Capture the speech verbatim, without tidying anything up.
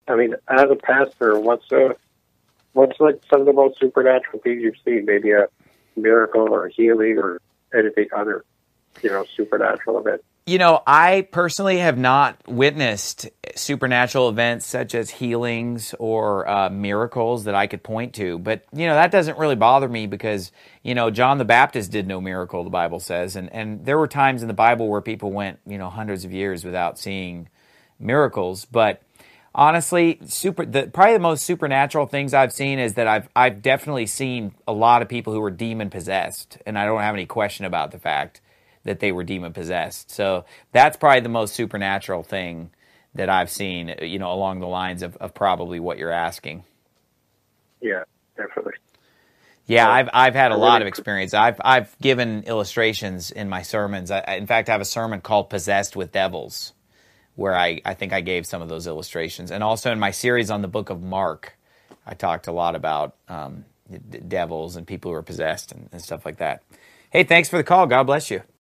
I mean, as a pastor, what's uh, what's like some of the most supernatural things you've seen? Maybe a miracle or a healing or anything other, you know, supernatural event. You know, I personally have not witnessed supernatural events such as healings or uh, miracles that I could point to. But, you know, that doesn't really bother me because, you know, John the Baptist did no miracle, the Bible says. And, and there were times in the Bible where people went, you know, hundreds of years without seeing miracles. But honestly, super the probably the most supernatural things I've seen is that I've I've definitely seen a lot of people who were demon possessed. And I don't have any question about the fact that they were demon-possessed. So that's probably the most supernatural thing that I've seen, you know, along the lines of, of probably what you're asking. Yeah, definitely. Yeah, I've I've had a lot of experience. I've I've given illustrations in my sermons. I, in fact, I have a sermon called Possessed with Devils, where I, I think I gave some of those illustrations. And also in my series on the book of Mark, I talked a lot about um, d- devils and people who are possessed and, and stuff like that. Hey, thanks for the call. God bless you.